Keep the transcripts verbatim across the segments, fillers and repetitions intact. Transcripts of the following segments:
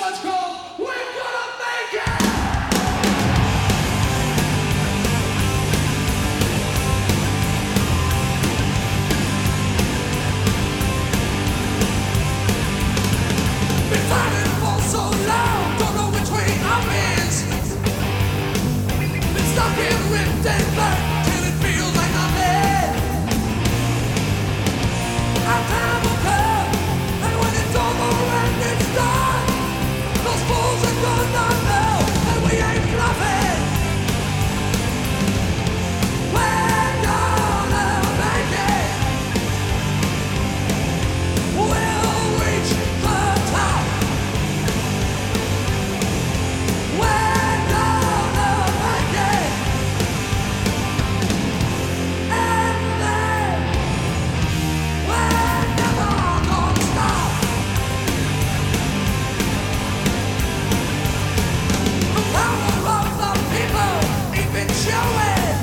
one's called We're Gonna Make It! Been fighting for so long, don't know which way up is. Been stuck in ripped and burnt till it feels like nothing. Our time will come, and when it's over and it's done, those fools are gonna know that we ain't bluffing. We're gonna make it. We'll reach the top. We're gonna make it. And then we're never gonna stop. The power of the people ain't been showing.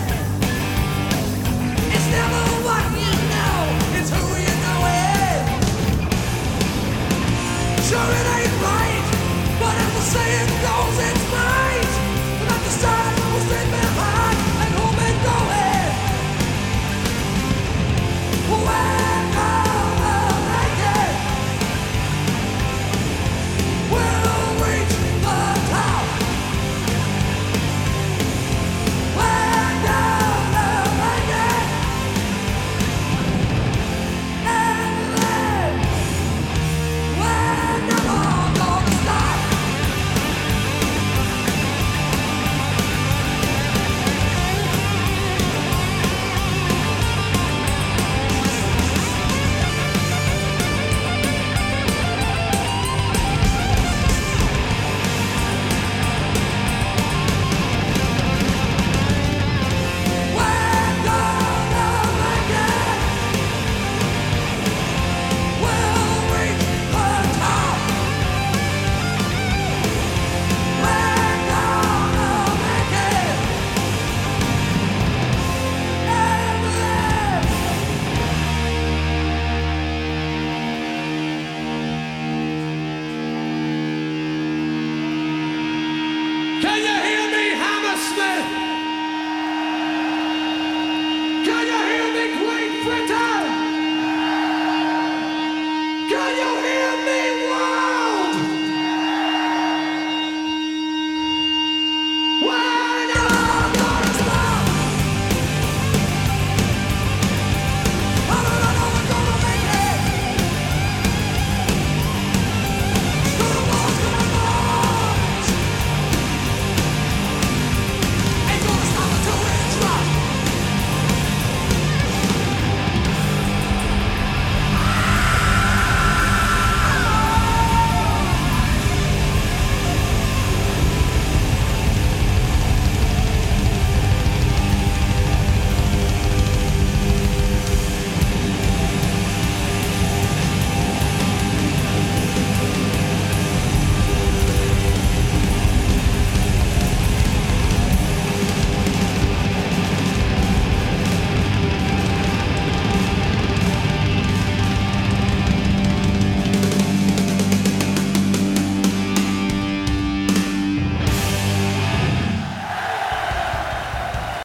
It's never what you know, it's who you know it. Sure it ain't right, but as the saying goes, it's right. Not to start who's been behind and who've been going. We're gonna make it. We'll reach the top. We're gonna make it. And then we're never gonna stop. We're gonna make it. We'll reach the top. We're gonna make it. And then can you hear me, Hammersmith?